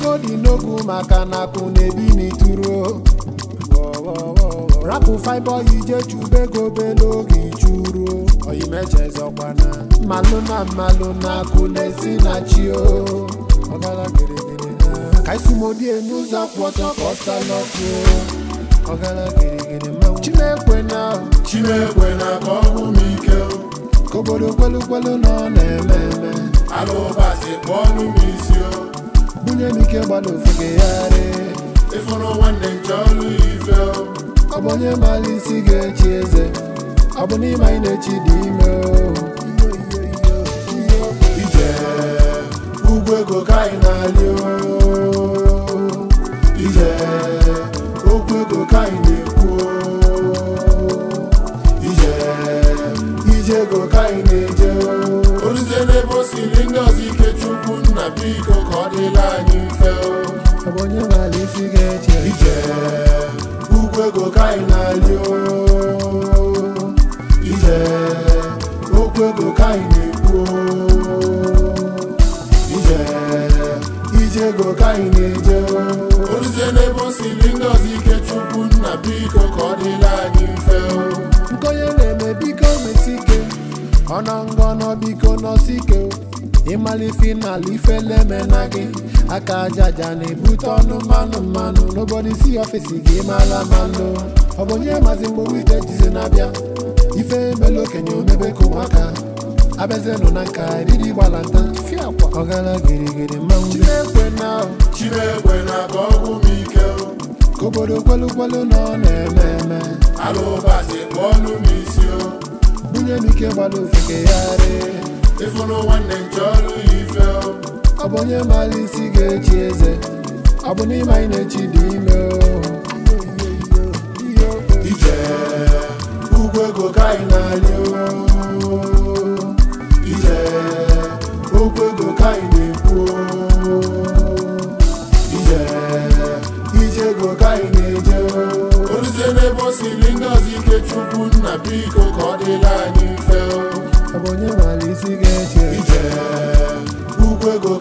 ego dị n'ogwu maka na akụ na-ebi n'ituro rapụ fiber ije chube ego bele oge ichuru oyimechezọkwana mmalụ na mmalụ na akụ na-esi na chi o ọgara gịrịgịrị ka isumodie n'ụzọ kwụ ọtọ ka ọ salọpụ ọgara gịrịgịrị mmanwụ Chimekwena ka ọ hụ m ike ka obodo kwelu na ọ na-eme eme alụbasị kpọọlụ m isi o bunye m ike gbada ofegegharị ịfụrụ nwanne nche ọlụ ya ife o ọ bụ onye maala isi ga-echi eze ọ bụ n'ime anyị na-echi dị ime ije ugwu ego ka anyị na-alị o ije okwu ego ka anyị na-ekwu ije ego ka anyị na-eje oruzie n'ebe o siri ndị ọzọ ike Chukwu nna biko ka ọ dịla anyị mfe ọ bụ onye maala isi ga-echi ije ugwu ego ka anyị na-alị o ije okwu ego ka anyị na-ekwu ije ego ka anyị na-eje oruzie n'ebe o siri ndị ọzọ ike Chukwu nna biko ka ọ dịla anyị mfe nke onye na-eme biko mesi ike ọnọngọnọ biko nọsi ike ịmalife n'ala ifeleme na gị aka ajaja na-ebute ọnụ mmanụ n'obodo isi ọfisi gị mara mmanụ ọ bụ onye mazi mgbe wite jizi na-abịa ife emela okenye omebe ka ụmụaka abezenụ na nka riri gbalanta ọgara gịrịgịrị mmanwụ Chimekwena ka ọ hụ m ike ka obodo kwelu na ọ na-eme eme alụbasị kpọọlụ m isi o bunye m ike gbada ofegegharị ịfụrụ nwanne nche ọlụ ya ife o ọ bụ onye maala isi ga-echi eze ọ bụ n'ime anyị na-echi dị ime ije ugwu ego ka anyị na-alị o ije okwu ego ka anyị na-ekwu ije ego ka anyị na-eje oruzie n'ebe o siri ndị ọzọ ike Chukwu nna biko ka ọ dịla anyị mfe ọ bụ onye maala isi ga-echi ije ugwu ego